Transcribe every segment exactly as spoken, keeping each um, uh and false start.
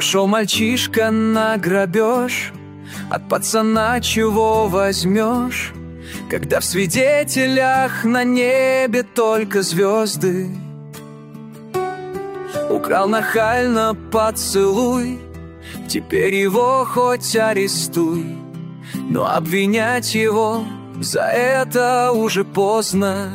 Пошел мальчишка на грабеж, от пацана чего возьмешь, когда в свидетелях на небе только звезды. Украл нахально поцелуй, теперь его хоть арестуй, но обвинять его за это уже поздно.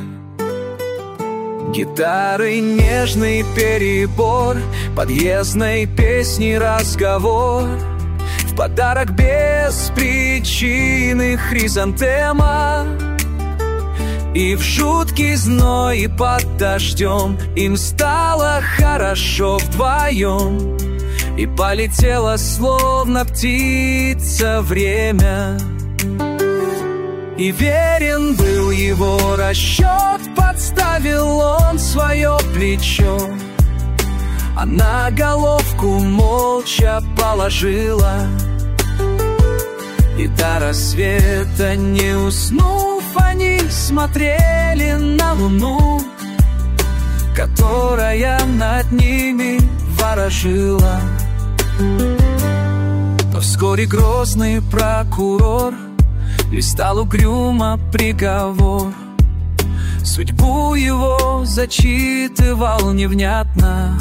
Гитары нежный перебор, подъездной песни разговор, в подарок без причины хризантема. И в жуткий зной и под дождем им стало хорошо вдвоем, и полетело словно птица время. И верен был его расчет, подставил он свое плечо, а на головку молча положила. И до рассвета не уснув, они смотрели на луну, которая над ними ворожила. Но вскоре грозный прокурор листал угрюмо приговор, судьбу его зачитывал невнятно.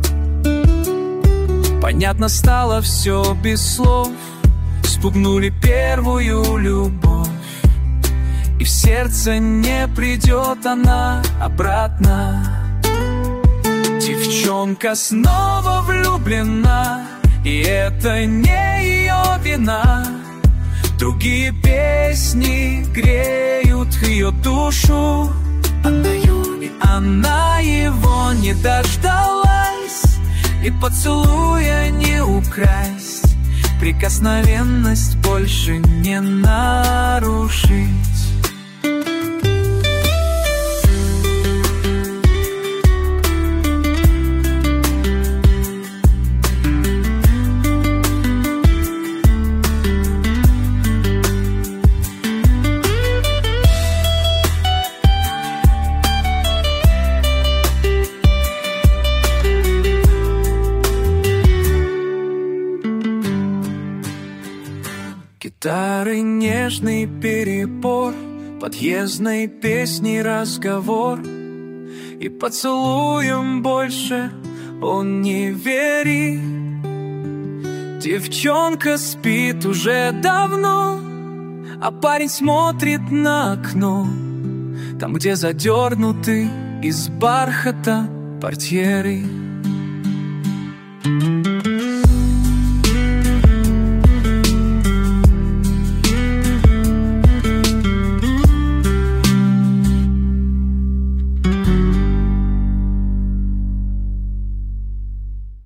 Понятно стало все без слов, спугнули первую любовь, и в сердце не придет она обратно. Девчонка снова влюблена, и это не ее вина. Другие песни греют ее душу, она, и она его не дождалась, и поцелуя не украсть, прикосновенность больше не нарушить. Гитары нежный перебор, подъездной песни разговор, и поцелуем больше он не верит. Девчонка спит уже давно, а парень смотрит на окно, там, где задернуты из бархата портьеры.